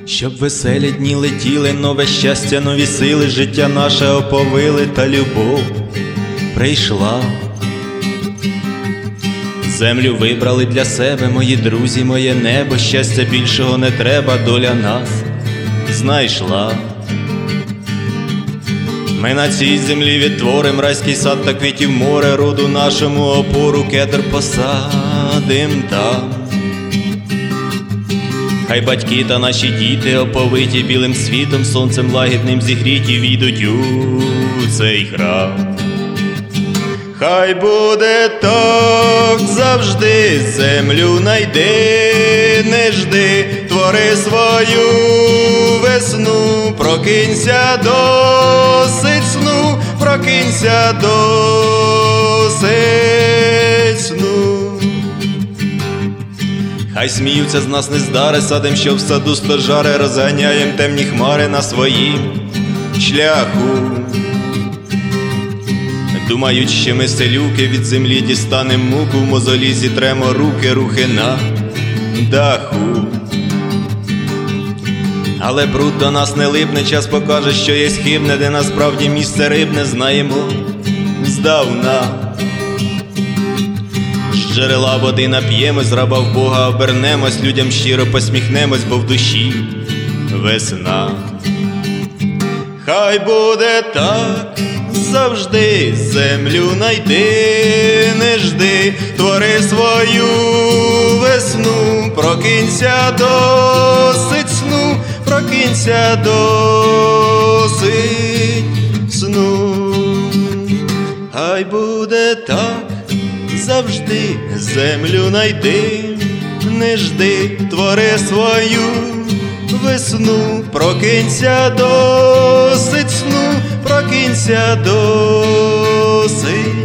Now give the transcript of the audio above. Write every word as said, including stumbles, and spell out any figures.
Щоб веселі дні летіли, нове щастя, нові сили, життя наше оповили, та любов прийшла. Землю вибрали для себе мої друзі, моє небо, щастя більшого не треба, доля нас знайшла. Ми на цій землі відтворим райський сад та квітів море, роду нашому опору кедр посадим там. Хай батьки та наші діти, оповиті білим світом, сонцем лагідним зігріті, війдуть у цей храм. Хай буде так завжди, землю найди, не жди, твори свою весну, прокинься досить сну, прокинься досить сну. Хай сміються з нас нездари, садим, що в саду стожари, розганяєм темні хмари на своїм шляху. Думають, що ми селюки, від землі дістанем муку, в мозолі зітремо руки, рухи на даху. Але бруд до нас не липне, час покаже, що є хибне, де насправді місце рибне, знаємо здавна. З джерела води нап'ємось, раба в Бога обернемось, людям щиро посміхнемось, бо в душі весна. Хай буде так завжди, землю найди, не жди, твори свою весну, прокинься досить сну, прокинься досить сну. Хай буде так завжди, землю найди, не жди, твори свою весну, прокинься досить сну, прокинься досить